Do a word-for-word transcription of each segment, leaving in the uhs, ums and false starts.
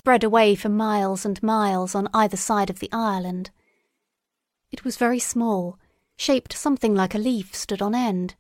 spread away for miles and miles on either side of the island. It was very small, shaped something like a leaf stood on end.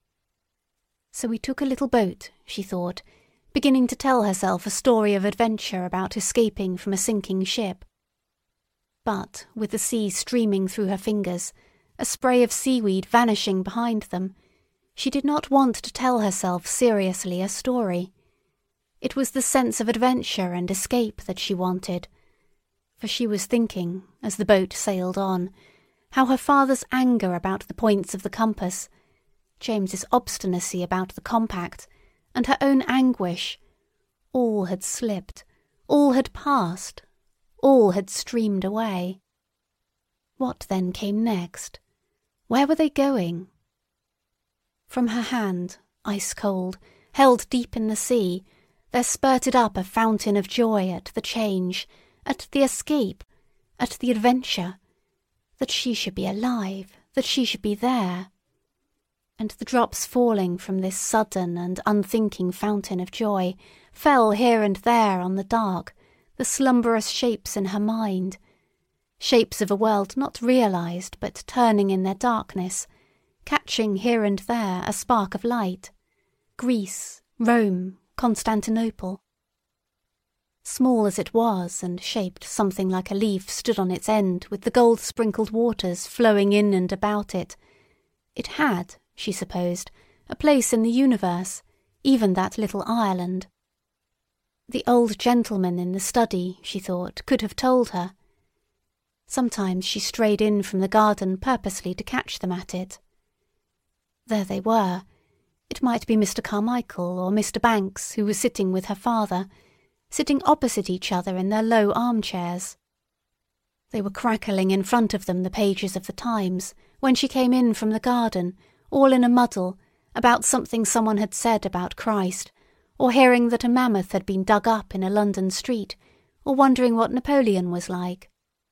So we took a little boat, she thought, beginning to tell herself a story of adventure about escaping from a sinking ship. But, with the sea streaming through her fingers, a spray of seaweed vanishing behind them, she did not want to tell herself seriously a story. It was the sense of adventure and escape that she wanted, for she was thinking, as the boat sailed on, how her father's anger about the points of the compass, James's obstinacy about the compact, and her own anguish, all had slipped, all had passed, all had streamed away. What then came next? Where were they going? From her hand, ice-cold, held deep in the sea, there spurted up a fountain of joy at the change, at the escape, at the adventure, that she should be alive, that she should be there. And the drops falling from this sudden and unthinking fountain of joy fell here and there on the dark, the slumberous shapes in her mind, shapes of a world not realized but turning in their darkness, catching here and there a spark of light. Greece, Rome, Constantinople. Small as it was, and shaped something like a leaf stood on its end with the gold-sprinkled waters flowing in and about it, it had, she supposed, a place in the universe, even that little Ireland. The old gentleman in the study, she thought, could have told her. Sometimes she strayed in from the garden purposely to catch them at it. There they were. It might be Mister Carmichael or Mister Banks, who was sitting with her father, sitting opposite each other in their low armchairs. They were crackling in front of them the pages of the Times when she came in from the garden, all in a muddle, about something someone had said about Christ, or hearing that a mammoth had been dug up in a London street, or wondering what Napoleon was like.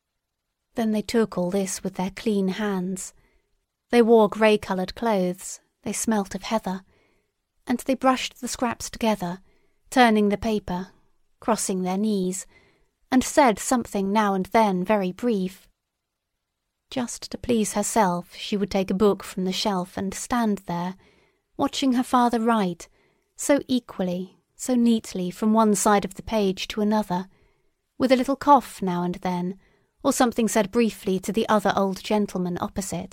Then they took all this with their clean hands. They wore grey-coloured clothes, they smelt of heather, and they brushed the scraps together, turning the paper, crossing their knees, and said something now and then very brief. Just to please herself, she would take a book from the shelf and stand there, watching her father write, so equally, so neatly from one side of the page to another, with a little cough now and then, or something said briefly to the other old gentleman opposite.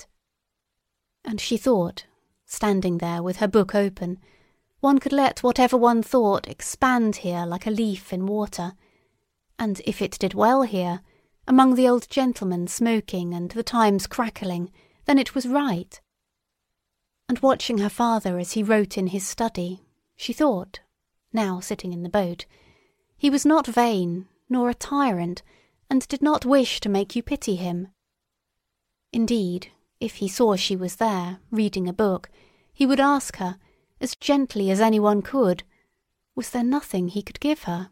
And she thought, standing there with her book open, one could let whatever one thought expand here like a leaf in water, and if it did well here, among the old gentlemen smoking and the Times crackling, then it was right. And watching her father as he wrote in his study, she thought, now sitting in the boat, he was not vain, nor a tyrant, and did not wish to make you pity him. Indeed, if he saw she was there, reading a book, he would ask her, as gently as anyone could, was there nothing he could give her?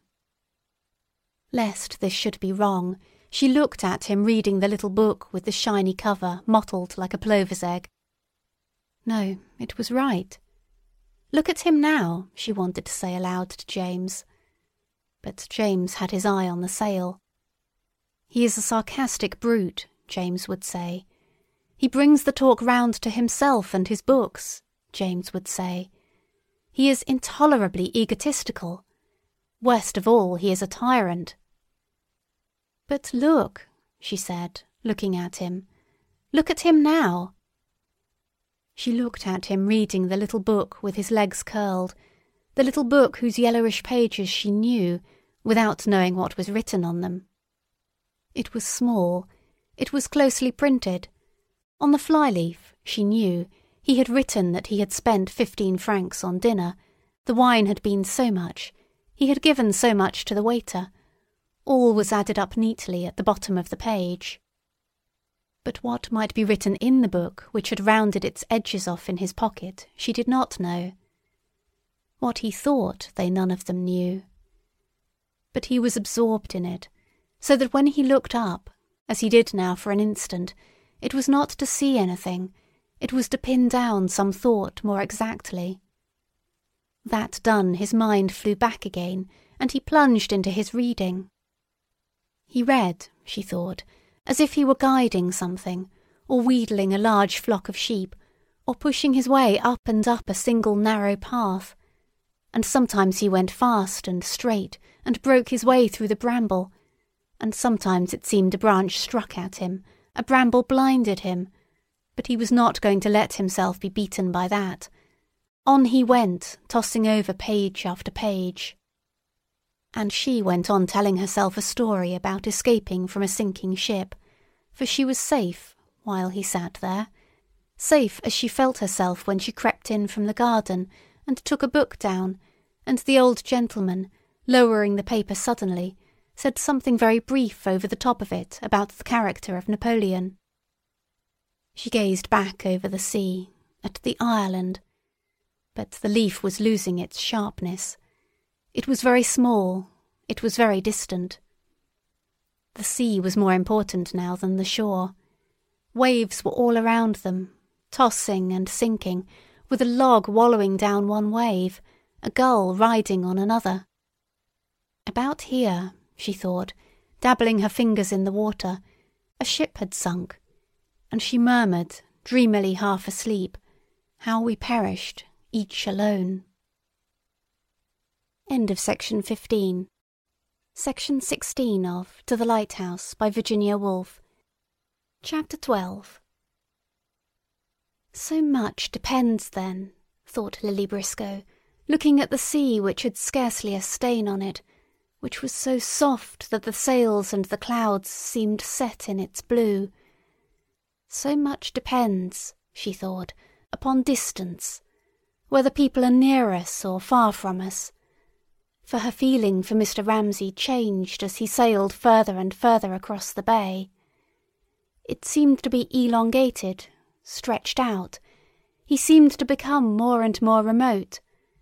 Lest this should be wrong, she looked at him reading the little book with the shiny cover mottled like a plover's egg. No, it was right. Look at him now, she wanted to say aloud to James. But James had his eye on the sail. He is a sarcastic brute, James would say. He brings the talk round to himself and his books, James would say. He is intolerably egotistical. Worst of all, he is a tyrant. But look, she said, looking at him. Look at him now. She looked at him reading the little book with his legs curled, the little book whose yellowish pages she knew, without knowing what was written on them. It was small. It was closely printed. On the flyleaf, she knew, he had written that he had spent fifteen francs on dinner, the wine had been so much, he had given so much to the waiter. All was added up neatly at the bottom of the page. But what might be written in the book which had rounded its edges off in his pocket, she did not know. What he thought, they none of them knew. But he was absorbed in it, so that when he looked up, as he did now for an instant, it was not to see anything, it was to pin down some thought more exactly. That done, his mind flew back again, and he plunged into his reading, He read, she thought, as if he were guiding something, or wheedling a large flock of sheep, or pushing his way up and up a single narrow path. And sometimes he went fast and straight, and broke his way through the bramble, and sometimes it seemed a branch struck at him, a bramble blinded him, but he was not going to let himself be beaten by that. On he went, tossing over page after page. And she went on telling herself a story about escaping from a sinking ship, for she was safe while he sat there, safe as she felt herself when she crept in from the garden and took a book down, and the old gentleman, lowering the paper suddenly, said something very brief over the top of it about the character of Napoleon. She gazed back over the sea, at the Ireland, but the leaf was losing its sharpness. It was very small, it was very distant. The sea was more important now than the shore. Waves were all around them, tossing and sinking, with a log wallowing down one wave, a gull riding on another. About here, she thought, dabbling her fingers in the water, a ship had sunk, and she murmured, dreamily half asleep, how we perished, each alone. End of section fifteen. Section sixteen of To the Lighthouse by Virginia Woolf. Chapter twelve. So much depends then, thought Lily Briscoe, looking at the sea which had scarcely a stain on it, which was so soft that the sails and the clouds seemed set in its blue. So much depends, she thought, upon distance, whether people are near us or far from us. For her feeling for Mister Ramsay changed as he sailed further and further across the bay. It seemed to be elongated, stretched out. He seemed to become more and more remote.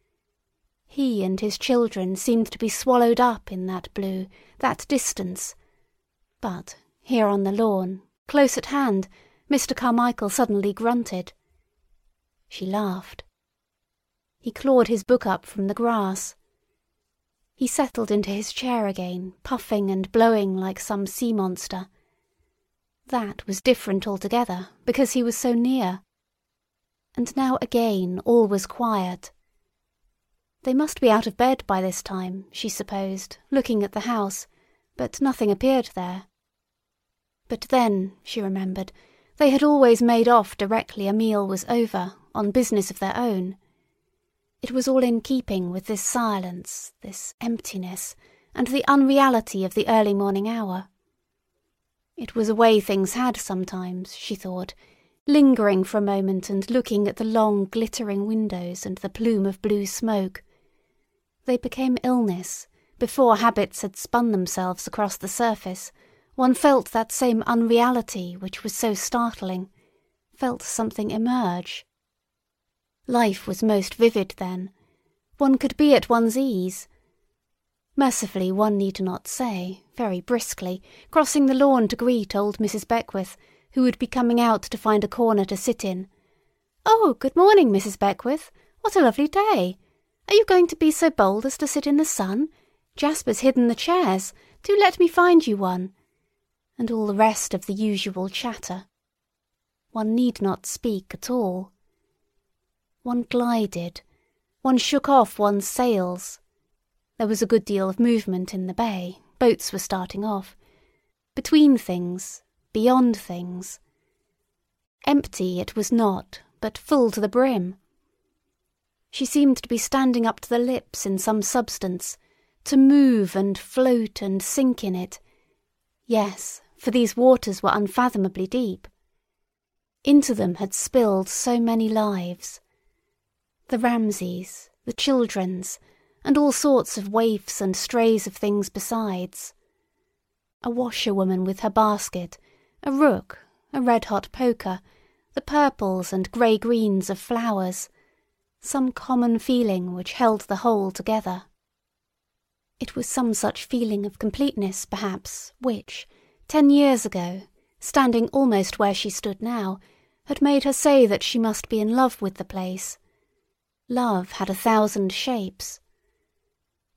He and his children seemed to be swallowed up in that blue, that distance. But here on the lawn, close at hand, Mister Carmichael suddenly grunted. She laughed. He clawed his book up from the grass. He settled into his chair again, puffing and blowing like some sea monster. That was different altogether, because he was so near. And now again all was quiet. They must be out of bed by this time, she supposed, looking at the house, but nothing appeared there. But then, she remembered, they had always made off directly a meal was over, on business of their own. It was all in keeping with this silence, this emptiness, and the unreality of the early morning hour. It was a way things had sometimes, she thought, lingering for a moment and looking at the long glittering windows and the plume of blue smoke. They became illness. Before habits had spun themselves across the surface, one felt that same unreality which was so startling, felt something emerge. Life was most vivid then. One could be at one's ease. Mercifully one need not say, very briskly, crossing the lawn to greet old Missus Beckwith, who would be coming out to find a corner to sit in. "Oh, good morning, Missus Beckwith. What a lovely day. Are you going to be so bold as to sit in the sun? Jasper's hidden the chairs. Do let me find you one." And all the rest of the usual chatter. One need not speak at all. One glided. One shook off one's sails. There was a good deal of movement in the bay. Boats were starting off. Between things, beyond things. Empty it was not, but full to the brim. She seemed to be standing up to the lips in some substance, to move and float and sink in it. Yes, for these waters were unfathomably deep. Into them had spilled so many lives. The Ramsays, the children's, and all sorts of waifs and strays of things besides. A washerwoman with her basket, a rook, a red-hot poker, the purples and grey-greens of flowers, some common feeling which held the whole together. It was some such feeling of completeness, perhaps, which, ten years ago, standing almost where she stood now, had made her say that she must be in love with the place. Love had a thousand shapes.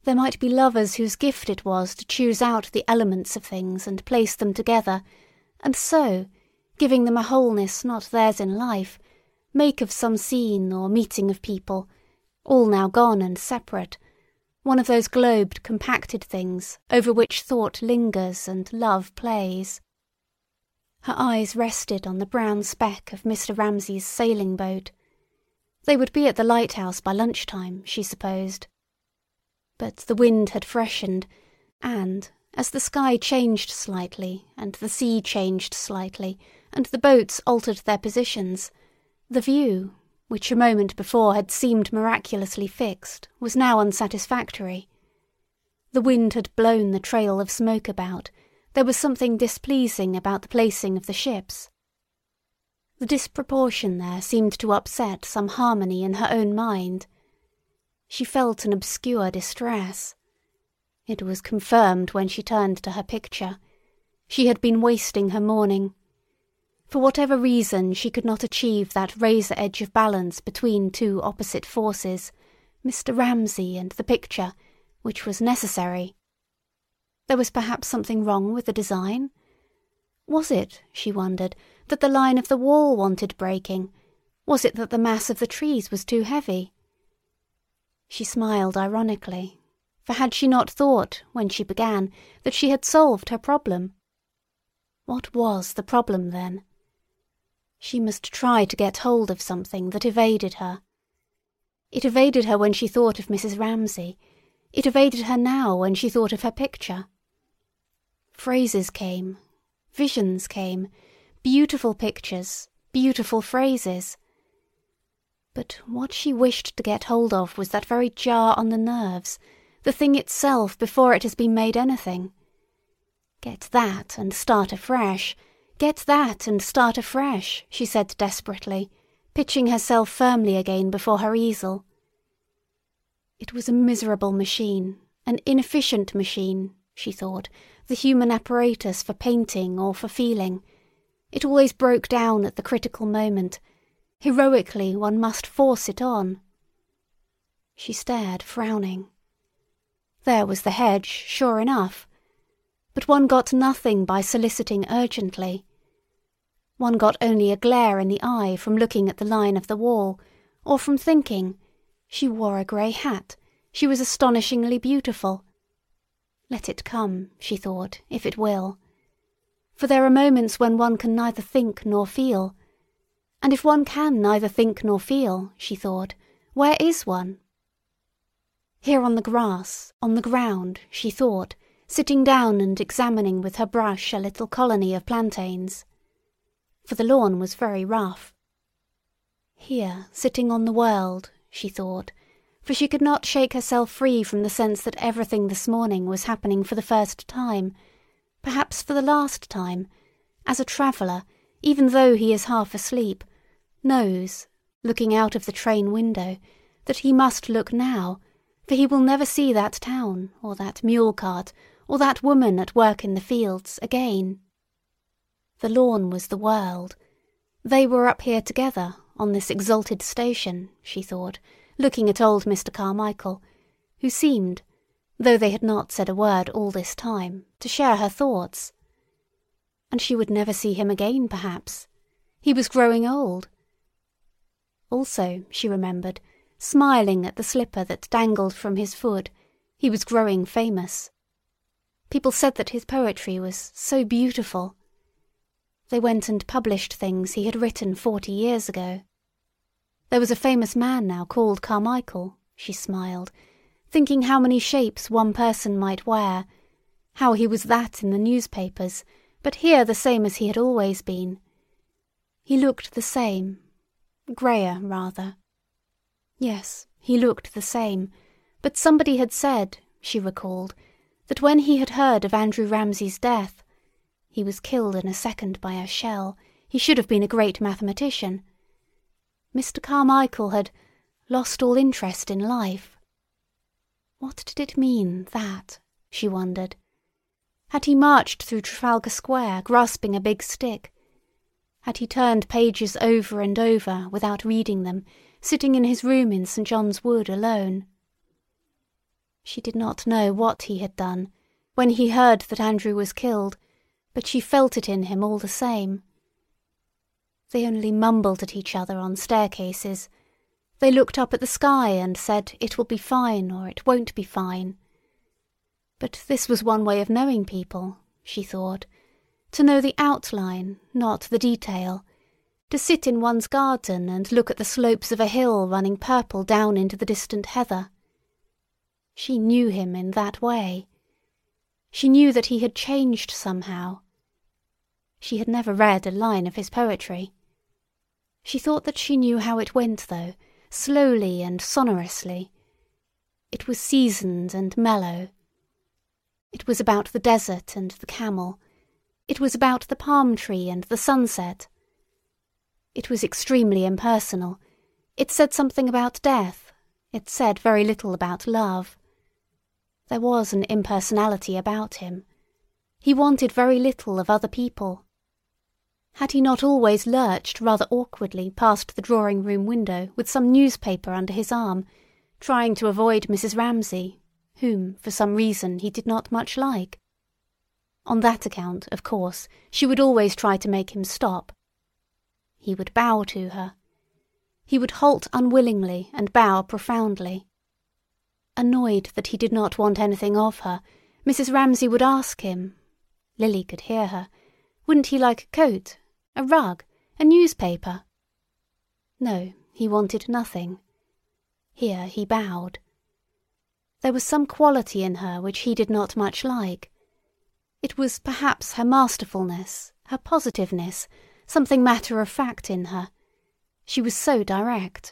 There might be lovers whose gift it was to choose out the elements of things and place them together, and so, giving them a wholeness not theirs in life, make of some scene or meeting of people, all now gone and separate, one of those globed, compacted things over which thought lingers and love plays. Her eyes rested on the brown speck of Mister Ramsay's sailing boat. They would be at the lighthouse by lunchtime, she supposed. But the wind had freshened, and, as the sky changed slightly, and the sea changed slightly, and the boats altered their positions, the view, which a moment before had seemed miraculously fixed, was now unsatisfactory. The wind had blown the trail of smoke about. There was something displeasing about the placing of the ships. The disproportion there seemed to upset some harmony in her own mind. She felt an obscure distress. It was confirmed when she turned to her picture. She had been wasting her morning. For whatever reason she could not achieve that razor edge of balance between two opposite forces, Mister Ramsay and the picture, which was necessary. There was perhaps something wrong with the design? Was it, she wondered, that the line of the wall wanted breaking? Was it that the mass of the trees was too heavy? She smiled ironically, for had she not thought, when she began, that she had solved her problem? What was the problem, then? She must try to get hold of something that evaded her. It evaded her when she thought of Missus Ramsay. It evaded her now when she thought of her picture. Phrases came, visions came, beautiful pictures, beautiful phrases. But what she wished to get hold of was that very jar on the nerves, the thing itself before it has been made anything. Get that and start afresh. Get that and start afresh, she said desperately, pitching herself firmly again before her easel. It was a miserable machine, an inefficient machine, she thought, the human apparatus for painting or for feeling. It always broke down at the critical moment. Heroically one must force it on. She stared, frowning. There was the hedge, sure enough. But one got nothing by soliciting urgently. One got only a glare in the eye from looking at the line of the wall, or from thinking, she wore a grey hat, she was astonishingly beautiful. Let it come, she thought, if it will. For there are moments when one can neither think nor feel. And if one can neither think nor feel, she thought, where is one? Here on the grass, on the ground, she thought, sitting down and examining with her brush a little colony of plantains. For the lawn was very rough. Here, sitting on the world, she thought, for she could not shake herself free from the sense that everything this morning was happening for the first time, perhaps for the last time, as a traveller, even though he is half asleep, knows, looking out of the train window, that he must look now, for he will never see that town, or that mule cart, or that woman at work in the fields, again. The lawn was the world. They were up here together, on this exalted station, she thought, looking at old Mister Carmichael, who seemed, though they had not said a word all this time, to share her thoughts. And she would never see him again, perhaps. He was growing old. Also, she remembered, smiling at the slipper that dangled from his foot, he was growing famous. People said that his poetry was so beautiful. They went and published things he had written forty years ago. There was a famous man now called Carmichael, she smiled, thinking how many shapes one person might wear, how he was that in the newspapers, but here the same as he had always been. He looked the same, greyer rather. Yes, he looked the same, but somebody had said, she recalled, that when he had heard of Andrew Ramsay's death, he was killed in a second by a shell, he should have been a great mathematician. Mister Carmichael had lost all interest in life. What did it mean, that? She wondered. Had he marched through Trafalgar Square grasping a big stick? Had he turned pages over and over without reading them, sitting in his room in St John's Wood alone? She did not know what he had done when he heard that Andrew was killed, but she felt it in him all the same. They only mumbled at each other on staircases. They looked up at the sky and said, "It will be fine," or "It won't be fine." But this was one way of knowing people, she thought, to know the outline, not the detail, to sit in one's garden and look at the slopes of a hill running purple down into the distant heather. She knew him in that way. She knew that he had changed somehow. She had never read a line of his poetry. She thought that she knew how it went, though, slowly and sonorously. It was seasoned and mellow. It was about the desert and the camel. It was about the palm tree and the sunset. It was extremely impersonal. It said something about death. It said very little about love. There was an impersonality about him. He wanted very little of other people. Had he not always lurched rather awkwardly past the drawing-room window with some newspaper under his arm, trying to avoid Missus Ramsay, whom, for some reason, he did not much like? On that account, of course, she would always try to make him stop. He would bow to her. He would halt unwillingly and bow profoundly. Annoyed that he did not want anything of her, Missus Ramsay would ask him— Lily could hear her— wouldn't he like a coat, a rug, a newspaper? No, he wanted nothing. Here he bowed. There was some quality in her which he did not much like. It was perhaps her masterfulness, her positiveness, something matter-of-fact in her. She was so direct.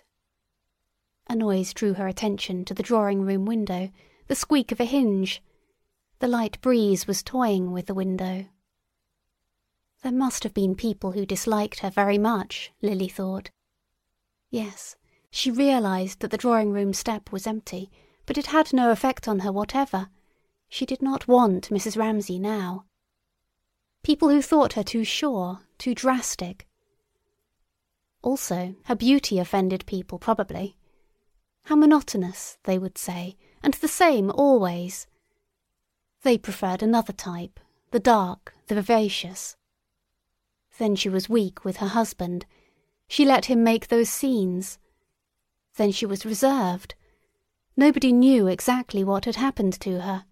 A noise drew her attention to the drawing-room window, the squeak of a hinge. The light breeze was toying with the window. There must have been people who disliked her very much, Lily thought. Yes, she realized that the drawing-room step was empty, but it had no effect on her whatever. She did not want Missus Ramsay now. People who thought her too sure, too drastic. Also, her beauty offended people, probably. How monotonous, they would say, and the same always. They preferred another type, the dark, the vivacious. Then she was weak with her husband. She let him make those scenes. Then she was reserved. Nobody knew exactly what had happened to her.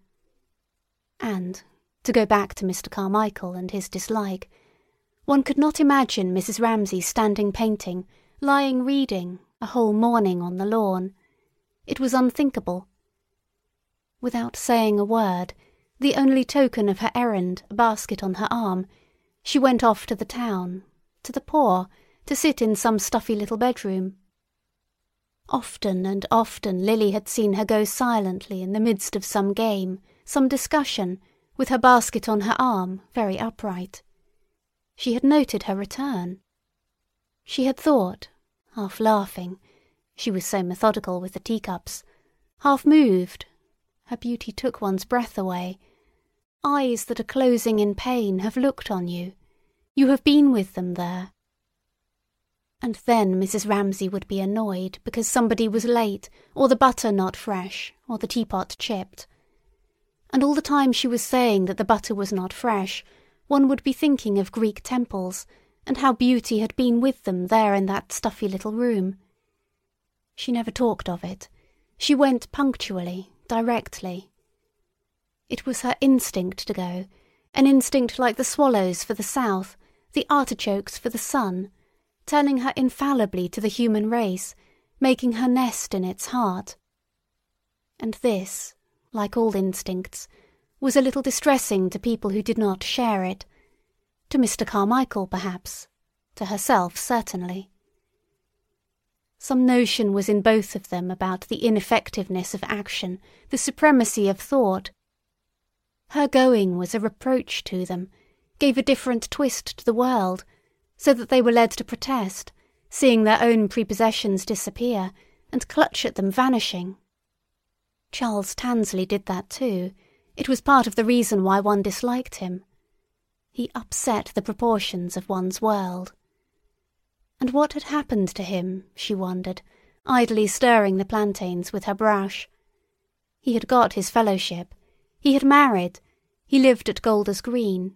And, to go back to Mister Carmichael and his dislike, one could not imagine Missus Ramsay standing painting, lying reading, a whole morning on the lawn. It was unthinkable. Without saying a word, the only token of her errand, a basket on her arm, she went off to the town, to the poor, to sit in some stuffy little bedroom. Often and often Lily had seen her go silently in the midst of some game, some discussion, with her basket on her arm, very upright. She had noted her return. She had thought, half laughing, she was so methodical with the teacups, half moved. Her beauty took one's breath away. Eyes that are closing in pain have looked on you. You have been with them there. And then Missus Ramsay would be annoyed because somebody was late, or the butter not fresh, or the teapot chipped. And all the time she was saying that the butter was not fresh, one would be thinking of Greek temples, and how beauty had been with them there in that stuffy little room. She never talked of it. She went punctually, directly. It was her instinct to go, an instinct like the swallows for the south, the artichokes for the sun, turning her infallibly to the human race, making her nest in its heart. And this, like all instincts, was a little distressing to people who did not share it. To Mister Carmichael, perhaps. To herself, certainly. Some notion was in both of them about the ineffectiveness of action, the supremacy of thought. Her going was a reproach to them, gave a different twist to the world, so that they were led to protest, seeing their own prepossessions disappear, and clutch at them vanishing. Charles Tansley did that too. It was part of the reason why one disliked him. He upset the proportions of one's world. And what had happened to him, she wondered, idly stirring the plantains with her brush? He had got his fellowship. He had married. He lived at Golders Green.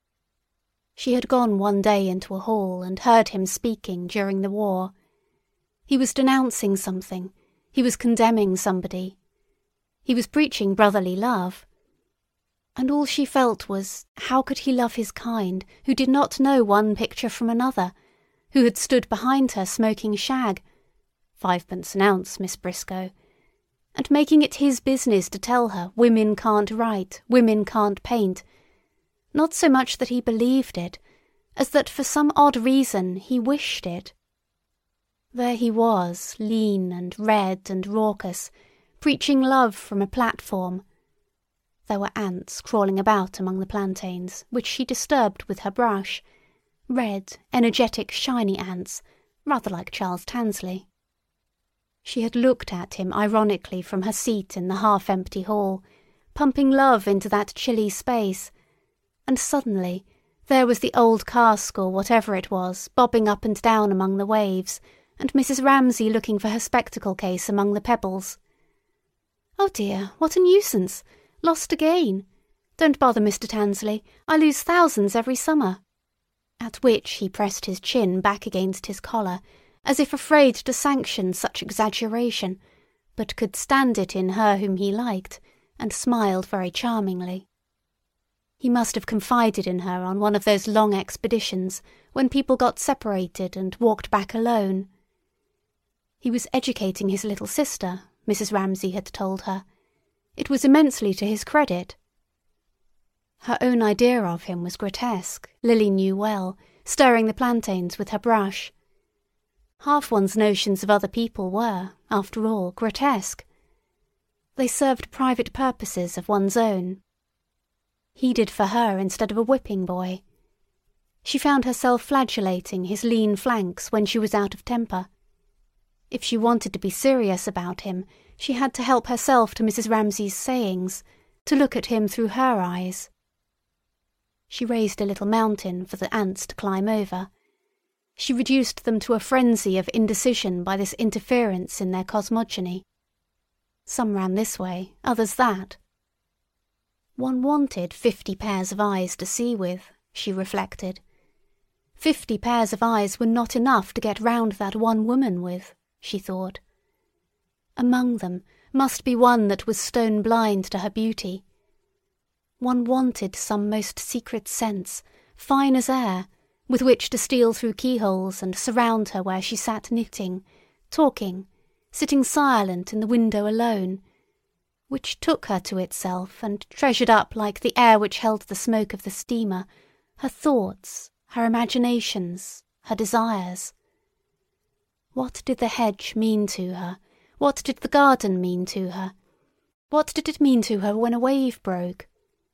She had gone one day into a hall and heard him speaking during the war. He was denouncing something. He was condemning somebody. He was preaching brotherly love. And all she felt was, how could he love his kind, who did not know one picture from another, who had stood behind her smoking shag, fivepence an ounce, Miss Briscoe, and making it his business to tell her women can't write, women can't paint, not so much that he believed it, as that for some odd reason he wished it. There he was, lean and red and raucous, preaching love from a platform. There were ants crawling about among the plantains, which she disturbed with her brush, red, energetic, shiny ants, rather like Charles Tansley. She had looked at him ironically from her seat in the half-empty hall, pumping love into that chilly space, and suddenly there was the old cask or whatever it was bobbing up and down among the waves, and Missus Ramsay looking for her spectacle case among the pebbles. "Oh dear, what a nuisance! Lost again! Don't bother, Mister Tansley, I lose thousands every summer." At which he pressed his chin back against his collar, as if afraid to sanction such exaggeration, but could stand it in her whom he liked, and smiled very charmingly. He must have confided in her on one of those long expeditions when people got separated and walked back alone. He was educating his little sister, Missus Ramsay had told her. It was immensely to his credit. Her own idea of him was grotesque, Lily knew well, stirring the plantains with her brush. Half one's notions of other people were, after all, grotesque. They served private purposes of one's own. He did for her instead of a whipping boy. She found herself flagellating his lean flanks when she was out of temper. If she wanted to be serious about him, she had to help herself to Missus Ramsay's sayings, to look at him through her eyes. She raised a little mountain for the ants to climb over. She reduced them to a frenzy of indecision by this interference in their cosmogony. Some ran this way, others that. One wanted fifty pairs of eyes to see with, she reflected. Fifty pairs of eyes were not enough to get round that one woman with, she thought. Among them must be one that was stone blind to her beauty. One wanted some most secret sense, fine as air, with which to steal through keyholes and surround her where she sat knitting, talking, sitting silent in the window alone, which took her to itself and treasured up like the air which held the smoke of the steamer, her thoughts, her imaginations, her desires. What did the hedge mean to her? What did the garden mean to her? What did it mean to her when a wave broke?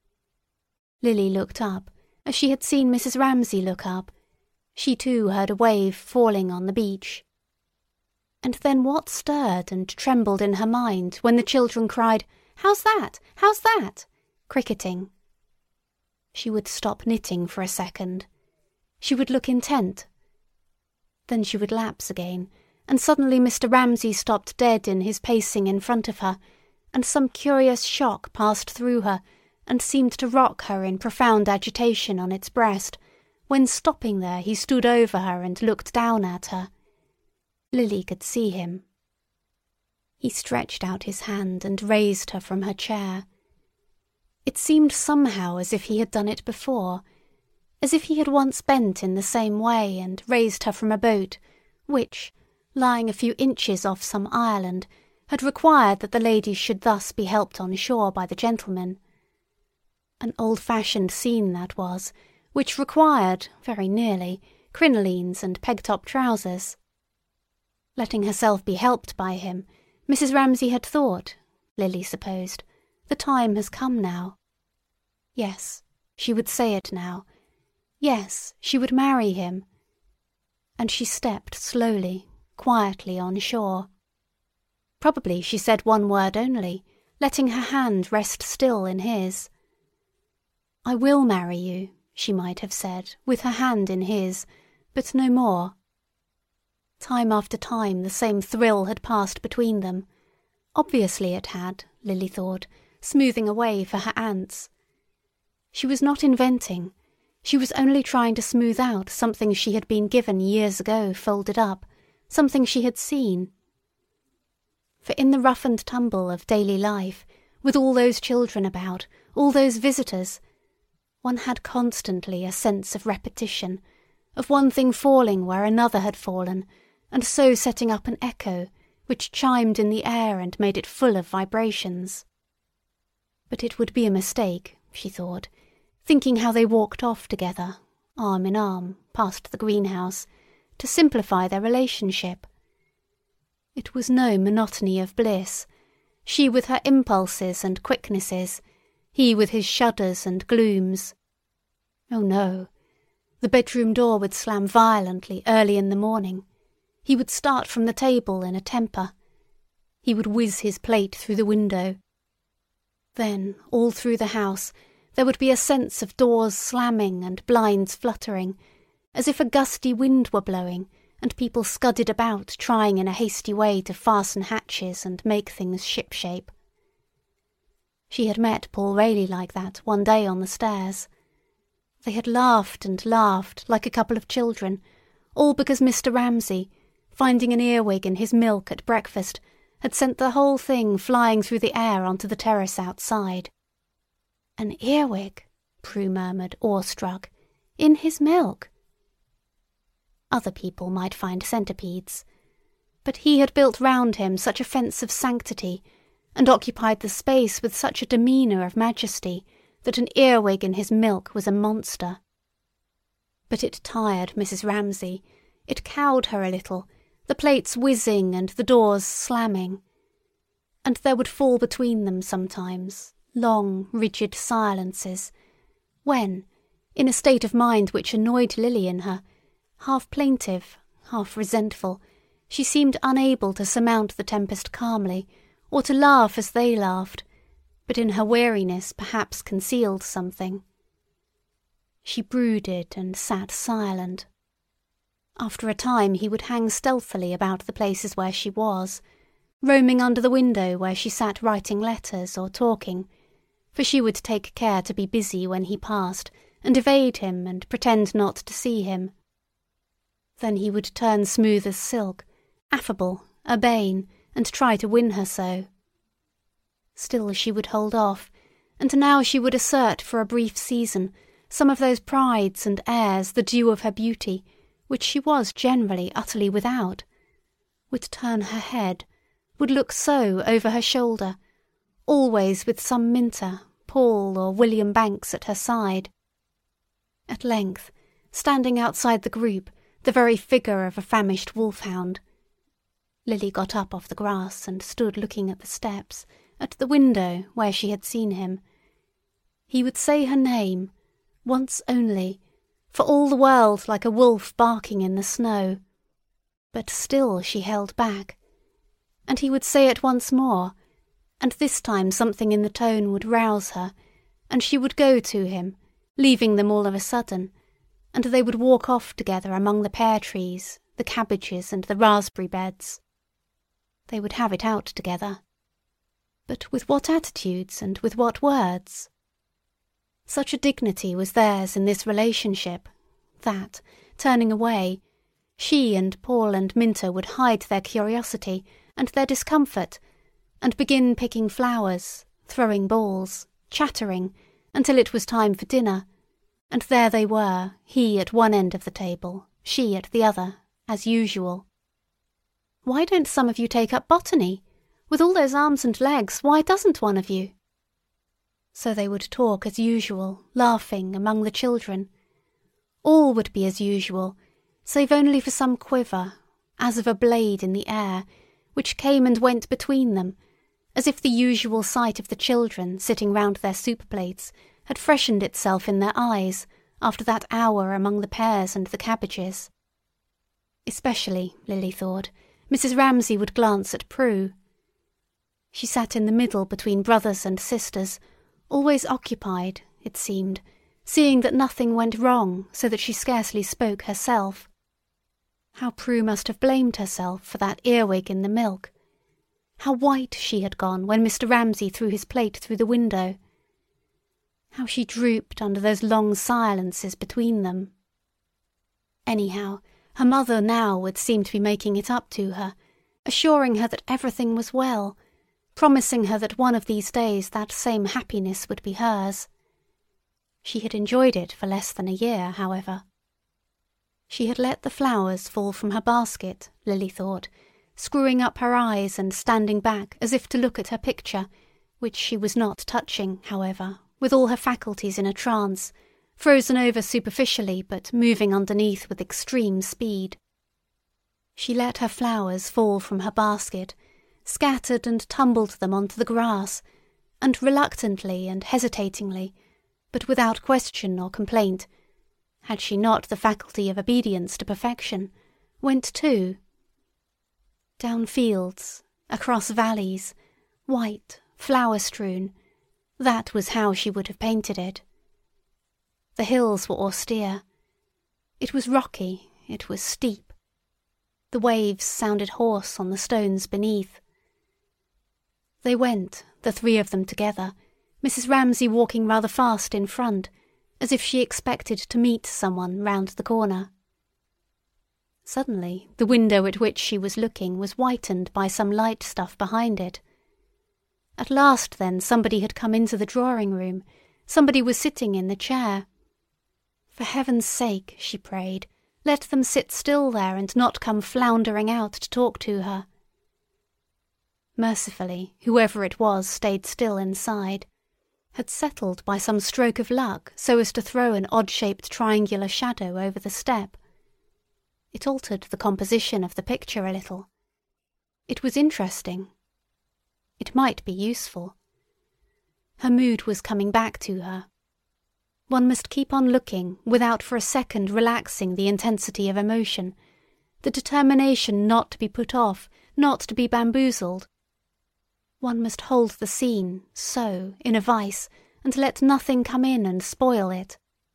Lily looked up, as she had seen Missus Ramsay look up. She too heard a wave falling on the beach. And then what stirred and trembled in her mind when the children cried, "How's that? How's that?" cricketing? She would stop knitting for a second. She would look intent. Then she would lapse again, and suddenly Mister Ramsay stopped dead in his pacing in front of her, and some curious shock passed through her, and seemed to rock her in profound agitation on its breast, when stopping there he stood over her and looked down at her. Lily could see him. He stretched out his hand and raised her from her chair. It seemed somehow as if he had done it before, as if he had once bent in the same way and raised her from a boat, which, lying a few inches off some island, had required that the ladies should thus be helped on shore by the gentlemen. An old-fashioned scene that was, which required, very nearly, crinolines and peg-top trousers. Letting herself be helped by him, Missus Ramsay had thought, Lily supposed, the time has come now. Yes, she would say it now. Yes, she would marry him. And she stepped slowly, quietly on shore. Probably she said one word only, letting her hand rest still in his. "I will marry you," she might have said, with her hand in his, but no more. Time after time the same thrill had passed between them, Obviously it had, Lily thought, smoothing a way for her ants. She was not inventing. She was only trying to smooth out something she had been given years ago folded up, something she had seen. For in the rough and tumble of daily life, with all those children about, all those visitors, one had constantly a sense of repetition, of one thing falling where another had fallen, and so setting up an echo, which chimed in the air and made it full of vibrations. But it would be a mistake, she thought, thinking how they walked off together, arm in arm, past the greenhouse, to simplify their relationship. It was no monotony of bliss, she with her impulses and quicknesses, he with his shudders and glooms. Oh no, the bedroom door would slam violently early in the morning. He would start from the table in a temper. He would whiz his plate through the window. Then, all through the house, there would be a sense of doors slamming and blinds fluttering, as if a gusty wind were blowing, and people scudded about trying in a hasty way to fasten hatches and make things shipshape. She had met Paul Rayleigh like that one day on the stairs. They had laughed and laughed like a couple of children, all because Mister Ramsay, finding an earwig in his milk at breakfast, had sent the whole thing flying through the air onto the terrace outside. An earwig, Prue murmured, awestruck, in his milk. Other people might find centipedes, but he had built round him such a fence of sanctity, and occupied the space with such a demeanour of majesty, that an earwig in his milk was a monster. But it tired Missus Ramsay, it cowed her a little, the plates whizzing and the doors slamming. And there would fall between them sometimes long, rigid silences, when, in a state of mind which annoyed Lily in her, half plaintive, half resentful, she seemed unable to surmount the tempest calmly, or to laugh as they laughed, but in her weariness perhaps concealed something. She brooded and sat silent. After a time he would hang stealthily about the places where she was, roaming under the window where she sat writing letters or talking, for she would take care to be busy when he passed, and evade him and pretend not to see him. Then he would turn smooth as silk, affable, urbane, and try to win her so. Still she would hold off, and now she would assert for a brief season some of those prides and airs the due of her beauty, which she was generally utterly without, would turn her head, would look so over her shoulder, always with some Minter, Paul, or William Banks at her side. At length, standing outside the group, the very figure of a famished wolf-hound, Lily got up off the grass and stood looking at the steps, at the window where she had seen him. He would say her name, once only, for all the world like a wolf barking in the snow. But still she held back. And he would say it once more, and this time something in the tone would rouse her, and she would go to him, leaving them all of a sudden, and they would walk off together among the pear-trees, the cabbages, and the raspberry beds. They would have it out together. But with what attitudes and with what words? Such a dignity was theirs in this relationship, that, turning away, she and Paul and Minter would hide their curiosity and their discomfort, and begin picking flowers, throwing balls, chattering, until it was time for dinner, and there they were, he at one end of the table, she at the other, as usual. "Why don't some of you take up botany? With all those arms and legs, why doesn't one of you?" So they would talk as usual, laughing among the children. All would be as usual, save only for some quiver, as of a blade in the air, which came and went between them, as if the usual sight of the children sitting round their soup plates had freshened itself in their eyes after that hour among the pears and the cabbages. Especially, Lily thought, Missus Ramsay would glance at Prue. She sat in the middle between brothers and sisters, always occupied, it seemed, seeing that nothing went wrong, so that she scarcely spoke herself. How Prue must have blamed herself for that earwig in the milk. How white she had gone when Mister Ramsay threw his plate through the window. How she drooped under those long silences between them. Anyhow, her mother now would seem to be making it up to her, assuring her that everything was well, promising her that one of these days that same happiness would be hers. She had enjoyed it for less than a year, however. She had let the flowers fall from her basket, Lily thought, screwing up her eyes and standing back as if to look at her picture, which she was not touching, however, with all her faculties in a trance, frozen over superficially but moving underneath with extreme speed. She let her flowers fall from her basket, scattered and tumbled them onto the grass, and reluctantly and hesitatingly, but without question or complaint, had she not the faculty of obedience to perfection, went too. Down fields, across valleys, white, flower-strewn, that was how she would have painted it. The hills were austere. It was rocky, it was steep. The waves sounded hoarse on the stones beneath. They went, the three of them together, Missus Ramsay walking rather fast in front, as if she expected to meet someone round the corner. Suddenly the window at which she was looking was whitened by some light stuff behind it. At last then somebody had come into the drawing-room, somebody was sitting in the chair. For heaven's sake, she prayed, let them sit still there and not come floundering out to talk to her. Mercifully, whoever it was stayed still inside, had settled by some stroke of luck so as to throw an odd-shaped triangular shadow over the step. It altered the composition of the picture a little. It was interesting. It might be useful. Her mood was coming back to her. One must keep on looking without for a second relaxing the intensity of emotion, the determination not to be put off, not to be bamboozled. One must hold the scene, so, in a vice, and let nothing come in and spoil it.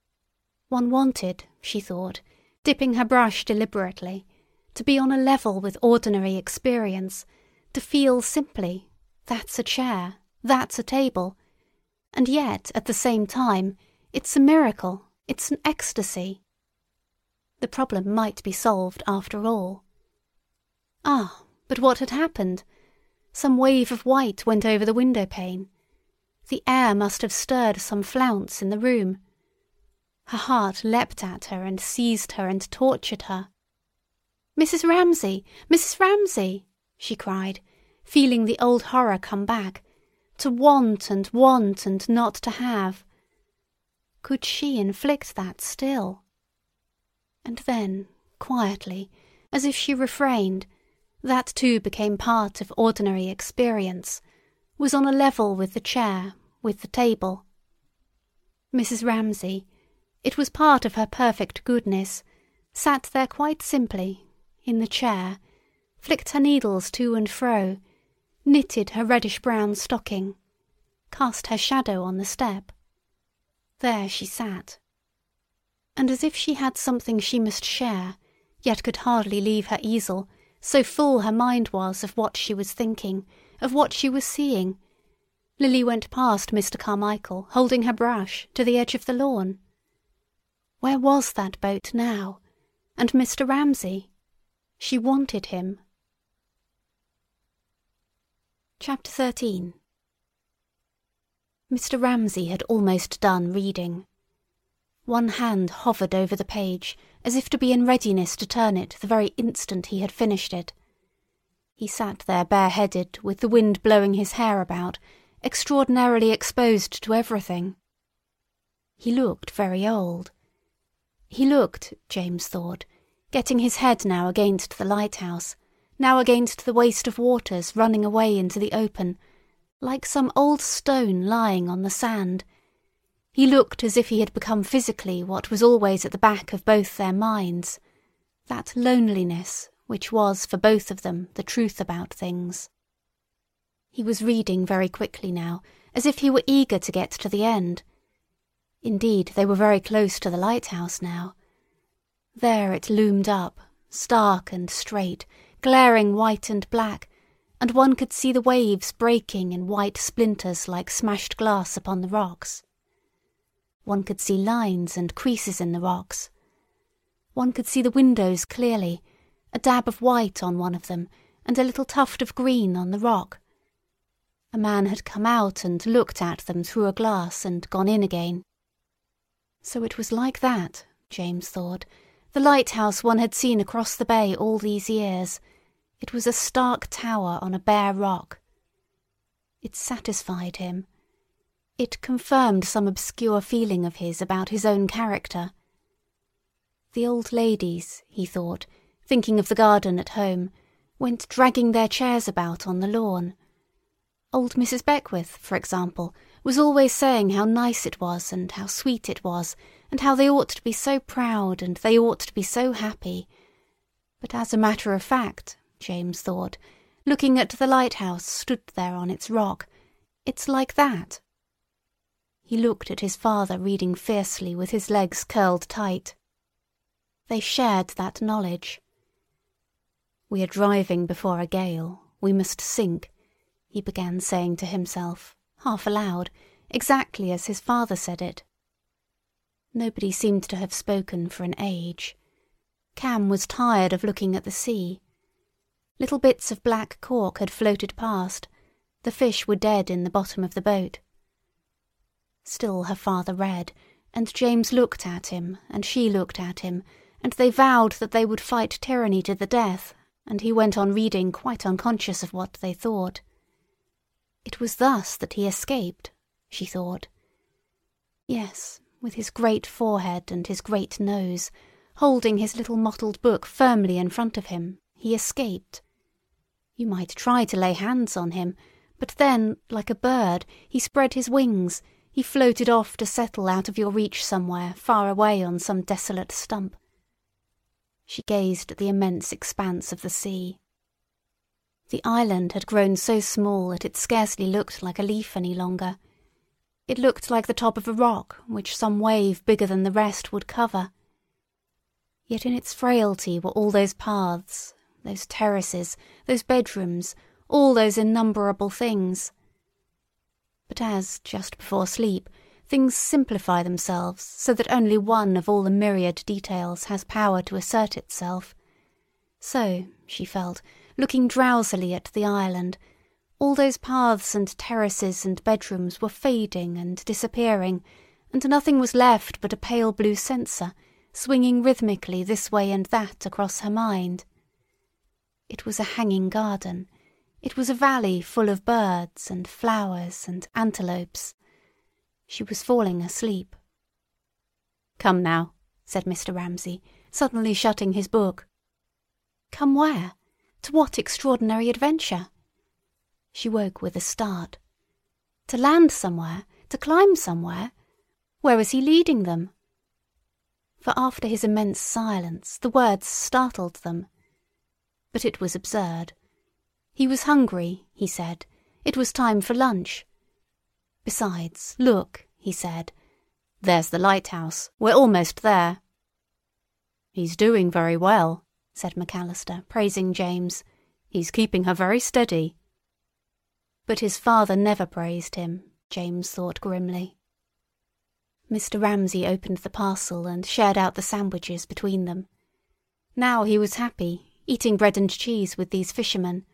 One wanted, she thought, dipping her brush deliberately, to be on a level with ordinary experience, to feel simply, that's a chair, that's a table, and yet, at the same time, it's a miracle, it's an ecstasy. The problem might be solved after all. Ah, but what had happened? Some wave of white went over the window-pane. The air must have stirred some flounce in the room. Her heart leapt at her and seized her and tortured her. "Missus Ramsay! Missus Ramsay!" she cried, feeling the old horror come back, to want and want and not to have. Could she inflict that still? And then, quietly, as if she refrained, that too became part of ordinary experience, was on a level with the chair, with the table. Missus Ramsay, it was part of her perfect goodness, sat there quite simply, in the chair, flicked her needles to and fro, knitted her reddish-brown stocking, cast her shadow on the step. There she sat. And as if she had something she must share, yet could hardly leave her easel, so full her mind was of what she was thinking, of what she was seeing, Lily went past Mister Carmichael, holding her brush, to the edge of the lawn. Where was that boat now? And Mister Ramsay? She wanted him. Chapter thirteen. Mister Ramsay had almost done reading. One hand hovered over the page, as if to be in readiness to turn it the very instant he had finished it. He sat there bareheaded, with the wind blowing his hair about, extraordinarily exposed to everything. He looked very old. He looked, James thought, getting his head now against the lighthouse, now against the waste of waters running away into the open, like some old stone lying on the sand. He looked as if he had become physically what was always at the back of both their minds, that loneliness which was for both of them the truth about things. He was reading very quickly now, as if he were eager to get to the end. Indeed, they were very close to the lighthouse now. There it loomed up, stark and straight, glaring white and black, and one could see the waves breaking in white splinters like smashed glass upon the rocks. One could see lines and creases in the rocks. One could see the windows clearly, a dab of white on one of them, and a little tuft of green on the rock. A man had come out and looked at them through a glass and gone in again. So it was like that, James thought, the lighthouse one had seen across the bay all these years. It was a stark tower on a bare rock. It satisfied him. It confirmed some obscure feeling of his about his own character. The old ladies, he thought, thinking of the garden at home, went dragging their chairs about on the lawn. Old Missus Beckwith, for example, was always saying how nice it was and how sweet it was, and how they ought to be so proud and they ought to be so happy. But as a matter of fact, James thought, looking at the lighthouse stood there on its rock, it's like that. He looked at his father reading fiercely with his legs curled tight. They shared that knowledge. "We are driving before a gale. We must sink," he began saying to himself, half aloud, exactly as his father said it. Nobody seemed to have spoken for an age. Cam was tired of looking at the sea. Little bits of black cork had floated past. The fish were dead in the bottom of the boat. Still her father read, and James looked at him, and she looked at him, and they vowed that they would fight tyranny to the death, and he went on reading quite unconscious of what they thought. It was thus that he escaped, she thought. Yes, with his great forehead and his great nose, holding his little mottled book firmly in front of him, he escaped. You might try to lay hands on him, but then, like a bird, he spread his wings, he floated off to settle out of your reach somewhere, far away on some desolate stump. She gazed at the immense expanse of the sea. The island had grown so small that it scarcely looked like a leaf any longer. It looked like the top of a rock, which some wave bigger than the rest would cover. Yet in its frailty were all those paths, those terraces, those bedrooms, all those innumerable things. But as, just before sleep, things simplify themselves so that only one of all the myriad details has power to assert itself, so, she felt, looking drowsily at the island, all those paths and terraces and bedrooms were fading and disappearing, and nothing was left but a pale blue censer, swinging rhythmically this way and that across her mind. It was a hanging garden. It was a valley full of birds and flowers and antelopes. She was falling asleep. "Come now," said Mister Ramsay, suddenly shutting his book. Come where? To what extraordinary adventure? She woke with a start. To land somewhere? To climb somewhere? Where was he leading them? For after his immense silence the words startled them. But it was absurd. He was hungry, he said. It was time for lunch. Besides, look, he said. There's the lighthouse. We're almost there. He's doing very well, said McAllister, praising James. He's keeping her very steady. But his father never praised him, James thought grimly. Mister Ramsay opened the parcel and shared out the sandwiches between them. Now he was happy, eating bread and cheese with these fishermen.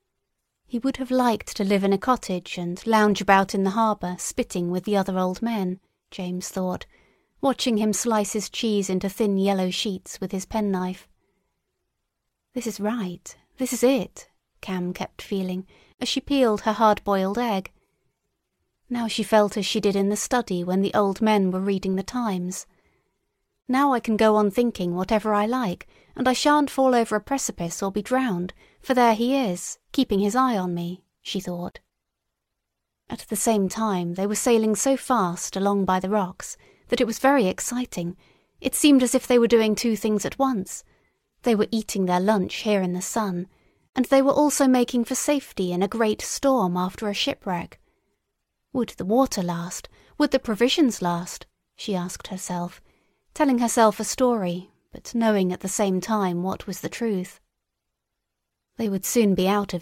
He would have liked to live in a cottage and lounge about in the harbour, spitting with the other old men, James thought, watching him slice his cheese into thin yellow sheets with his penknife. This is right, this is it, Cam kept feeling, as she peeled her hard-boiled egg. Now she felt as she did in the study when the old men were reading the Times. Now I can go on thinking whatever I like, and I shan't fall over a precipice or be drowned, for there he is, keeping his eye on me, she thought. At the same time they were sailing so fast along by the rocks that it was very exciting. It seemed as if they were doing two things at once. They were eating their lunch here in the sun, and they were also making for safety in a great storm after a shipwreck. Would the water last? Would the provisions last? She asked herself, telling herself a story, but knowing at the same time what was the truth. They would soon be out of it,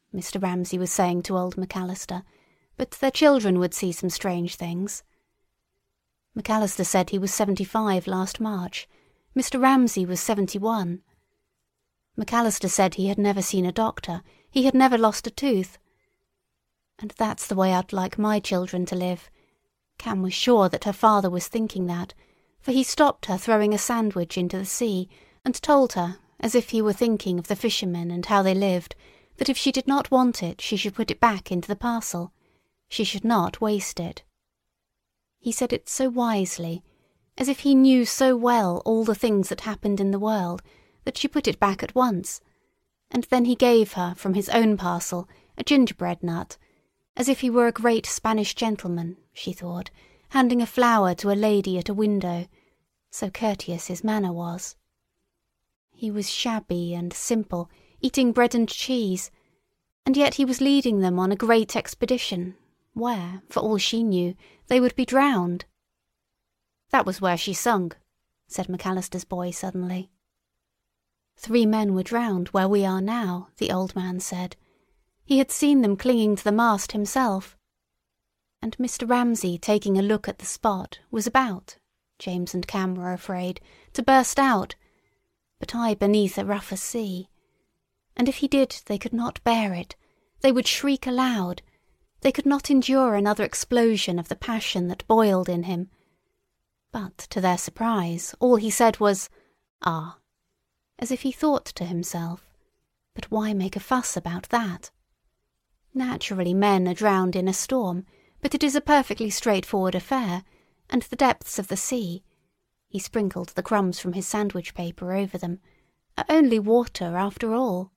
Mister Ramsay was saying to old McAllister, but their children would see some strange things. McAllister said he was seventy-five last March. Mister Ramsay was seventy-one. McAllister said he had never seen a doctor, he had never lost a tooth. And that's the way I'd like my children to live. Cam was sure that her father was thinking that, for he stopped her throwing a sandwich into the sea, and told her, as if he were thinking of the fishermen and how they lived, that if she did not want it she should put it back into the parcel. She should not waste it. He said it so wisely, as if he knew so well all the things that happened in the world, that she put it back at once, and then he gave her, from his own parcel, a gingerbread nut, as if he were a great Spanish gentleman, she thought, handing a flower to a lady at a window, so courteous his manner was. He was shabby and simple, eating bread and cheese, and yet he was leading them on a great expedition, where, for all she knew, they would be drowned. "That was where she sunk," said McAllister's boy suddenly. "Three men were drowned where we are now," the old man said. He had seen them clinging to the mast himself. And Mister Ramsay, taking a look at the spot, was about, James and Cam were afraid, to burst out, but I beneath a rougher sea. And if he did, they could not bear it. They would shriek aloud. They could not endure another explosion of the passion that boiled in him. But, to their surprise, all he said was, "Ah," as if he thought to himself, but why make a fuss about that? Naturally men are drowned in a storm, but it is a perfectly straightforward affair, and the depths of the sea, he sprinkled the crumbs from his sandwich paper over them, are only water after all.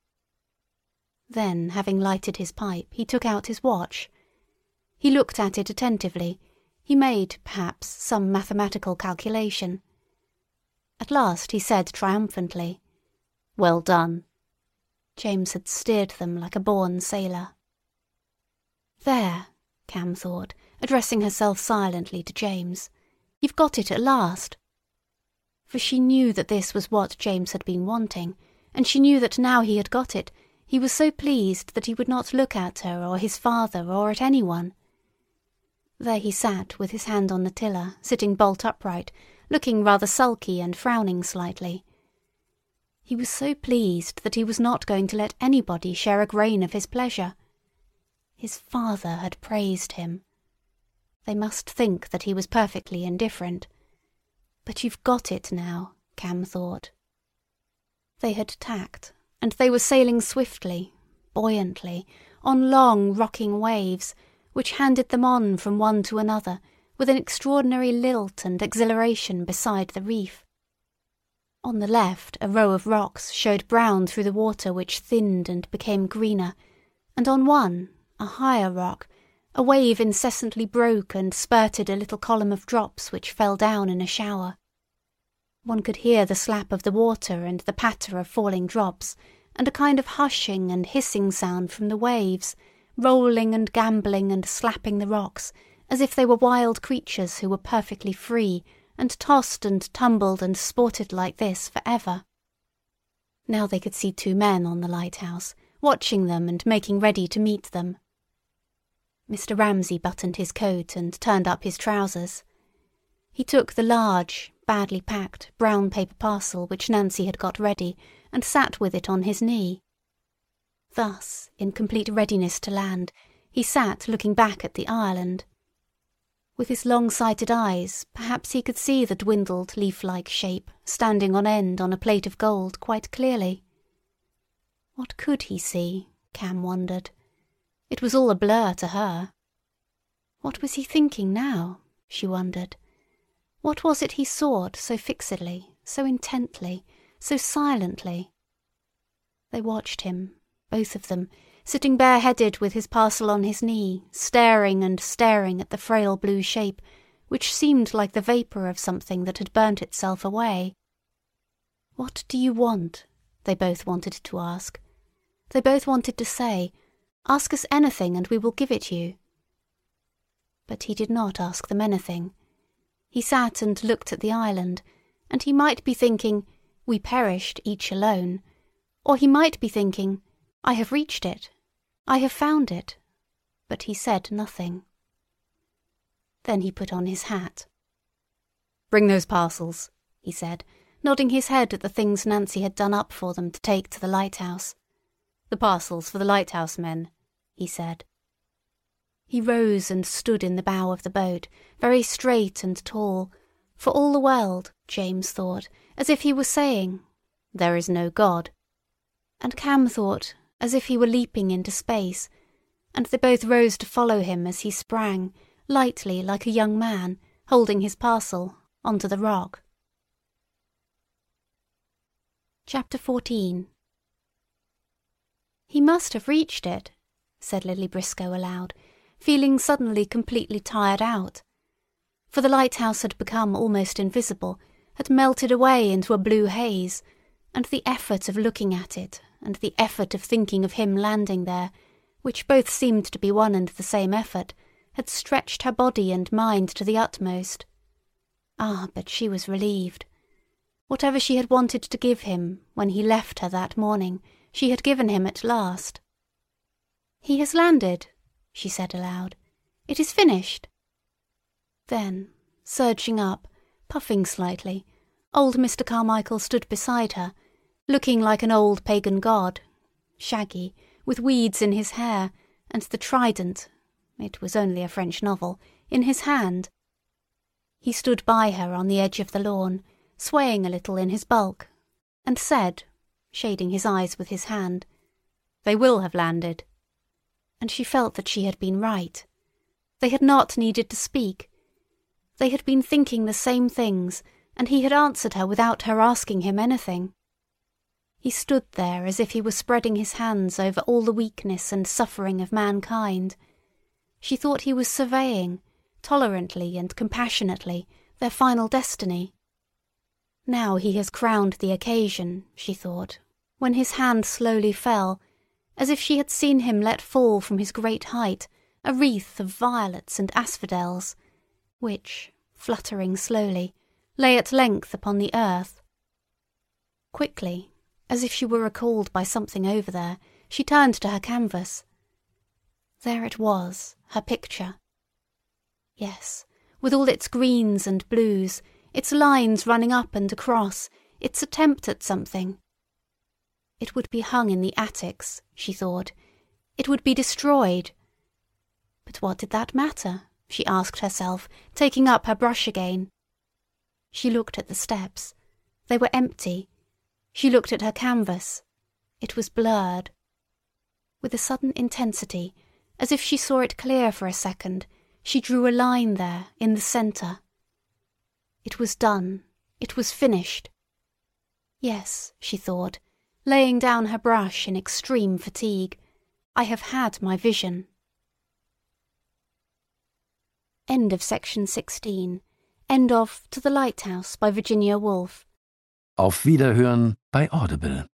Then, having lighted his pipe, he took out his watch. He looked at it attentively. He made, perhaps, some mathematical calculation. At last he said triumphantly, "Well done." James had steered them like a born sailor. "There," Cam thought, addressing herself silently to James. "You've got it at last." For she knew that this was what James had been wanting, and she knew that now he had got it, he was so pleased that he would not look at her or his father or at anyone. There he sat with his hand on the tiller, sitting bolt upright, looking rather sulky and frowning slightly. He was so pleased that he was not going to let anybody share a grain of his pleasure. His father had praised him. They must think that he was perfectly indifferent. But you've got it now, Cam thought. They had tacked, and they were sailing swiftly, buoyantly, on long rocking waves, which handed them on from one to another with an extraordinary lilt and exhilaration beside the reef. On the left a row of rocks showed brown through the water which thinned and became greener, and on one, a higher rock, a wave incessantly broke and spurted a little column of drops which fell down in a shower. One could hear the slap of the water and the patter of falling drops, and a kind of hushing and hissing sound from the waves, rolling and gambolling and slapping the rocks, as if they were wild creatures who were perfectly free, and tossed and tumbled and sported like this for ever. Now they could see two men on the lighthouse, watching them and making ready to meet them. Mister Ramsay buttoned his coat and turned up his trousers. He took the large, badly packed, brown paper parcel which Nancy had got ready, and sat with it on his knee. Thus, in complete readiness to land, he sat looking back at the Ireland. With his long-sighted eyes, perhaps he could see the dwindled leaf-like shape standing on end on a plate of gold quite clearly. What could he see? Cam wondered. It was all a blur to her. What was he thinking now? She wondered. What was it he sought so fixedly, so intently, so silently? They watched him, both of them, sitting bareheaded with his parcel on his knee, staring and staring at the frail blue shape, which seemed like the vapour of something that had burnt itself away. "What do you want?" they both wanted to ask. They both wanted to say, "Ask us anything and we will give it you." But he did not ask them anything. He sat and looked at the island, and he might be thinking, "We perished each alone," or he might be thinking, "I have reached it," "I have found it." But he said nothing. Then he put on his hat. "Bring those parcels," he said, nodding his head at the things Nancy had done up for them to take to the lighthouse. "The parcels for the lighthouse men," he said. He rose and stood in the bow of the boat, very straight and tall, for all the world, James thought, as if he were saying, "There is no God." And Cam thought, as if he were leaping into space, and they both rose to follow him as he sprang, lightly like a young man, holding his parcel, onto the rock. Chapter fourteen. "He must have reached it," said Lily Briscoe aloud, feeling suddenly completely tired out. For the lighthouse had become almost invisible, had melted away into a blue haze, and the effort of looking at it, and the effort of thinking of him landing there, which both seemed to be one and the same effort, had stretched her body and mind to the utmost. Ah, but she was relieved. Whatever she had wanted to give him when he left her that morning, she had given him at last. "He has landed," she said aloud. "It is finished." Then, surging up, puffing slightly, old Mister Carmichael stood beside her, looking like an old pagan god, shaggy, with weeds in his hair, and the trident—it was only a French novel—in his hand. He stood by her on the edge of the lawn, swaying a little in his bulk, and said, shading his eyes with his hand, "They will have landed." And she felt that she had been right. They had not needed to speak. They had been thinking the same things, and he had answered her without her asking him anything. He stood there as if he were spreading his hands over all the weakness and suffering of mankind. She thought he was surveying, tolerantly and compassionately, their final destiny. Now he has crowned the occasion, she thought, when his hand slowly fell, as if she had seen him let fall from his great height a wreath of violets and asphodels, which, fluttering slowly, lay at length upon the earth. Quickly, as if she were recalled by something over there, she turned to her canvas. There it was, her picture. Yes, with all its greens and blues, its lines running up and across, its attempt at something. It would be hung in the attics, she thought. It would be destroyed. But what did that matter? She asked herself, taking up her brush again. She looked at the steps. They were empty. She looked at her canvas. It was blurred. With a sudden intensity, as if she saw it clear for a second, she drew a line there, in the centre. It was done. It was finished. Yes, she thought, laying down her brush in extreme fatigue, I have had my vision. End of section sixteen. End of To the Lighthouse by Virginia Woolf. Auf Wiederhören bei Audible.